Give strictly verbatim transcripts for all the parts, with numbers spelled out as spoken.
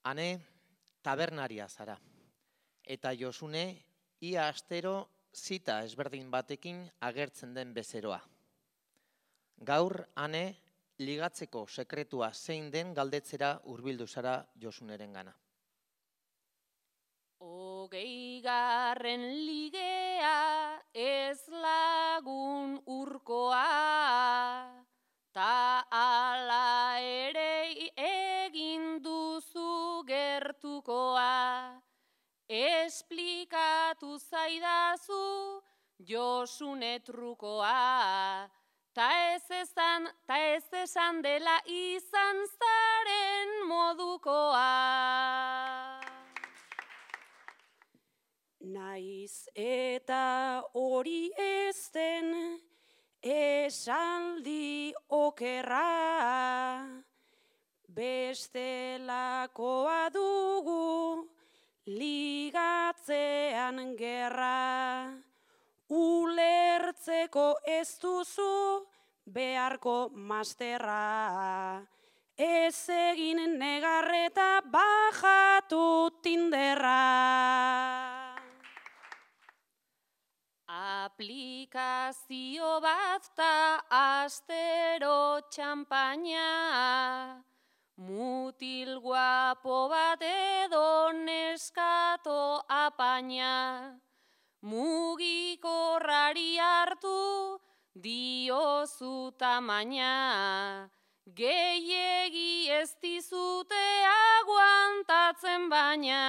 Hane, tabernaria zara, eta Josune, ia astero zita ezberdin batekin agertzen den bezeroa. Gaur, hane, ligatzeko sekretua zein den galdetzera hurbildu zara Josuneren gana. Hogei garren ligea ez lagun urkoa, ta ala ere egin duzu gertukoa. Esplikatu zaidazu Josune trukoa, ta ez esan, ta ez esan dela izan zaren modukoa. Naiz eta hori ez den esaldi okerra, bestelakoa dugu ligatzean gerra. Ulertzeko ez duzu beharko masterra, ez egin negarreta bajatu Tinderra. Aplikazio bat ta astero txampaina, mutil guapo bat edo neskato apaina. Mugikorrari hartu diozu tamaina, gehiegi ez dizute aguantatzen baina.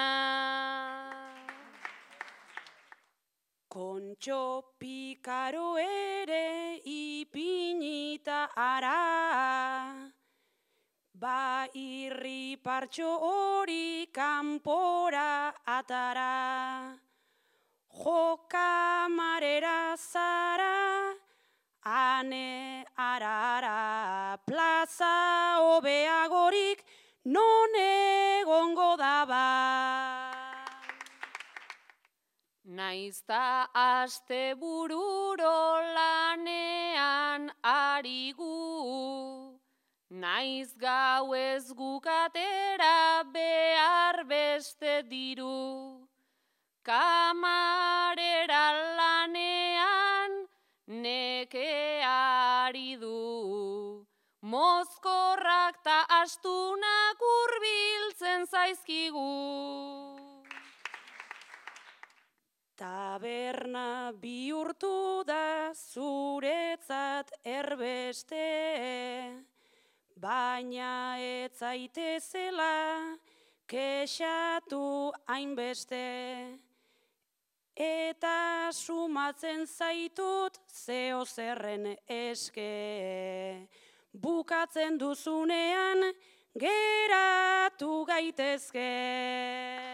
Kontxo pikaro ere ipinita ara, ba irri partxo hori kanpora atara. Jo kamarera zara, ane ara-ara, plaza hobeagorik non egongo daba. Naizta aste bururo lanean ari gu, naiz gau ez gukatera behar beste diru. Kamarera lanean nekeari du, mozkorrak ta astunak hurbiltzen zaizkigu. Taberna bihurtu da zuretzat erbeste, baina ez zaitezela kexatu hainbeste. Eta sumatzen zaitut zeo zerren eske, bukatzen duzunean geratu gaitezke.